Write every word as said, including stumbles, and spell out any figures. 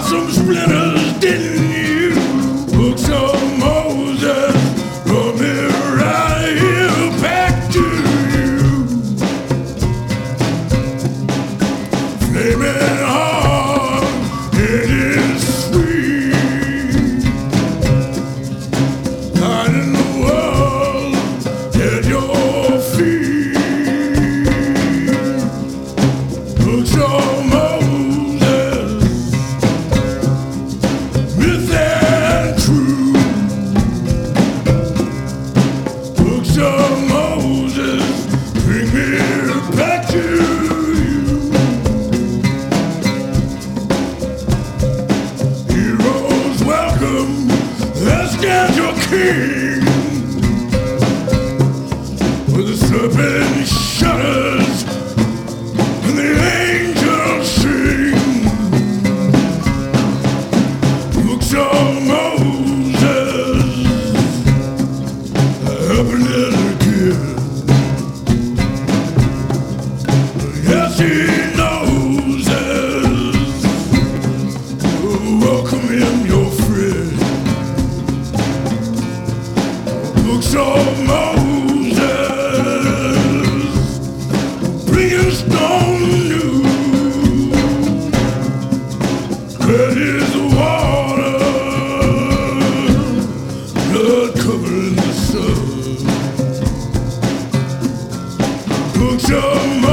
some splinters, didn't you? Books of Moses brought me right here back to you. Flaming hard, it is sweet. Hiding the world at your feet. Books of Moses, myth and truth. Books of Moses, bring me back to you. Heroes welcome, let's get your king. With the serpent shudders and the angels sing. Books of Moses, help a little kid. Yes, he knows us. Welcome him, your friend. Books of Moses, bringing stone new. Red is the water, blood covering the sun. Books of Moses.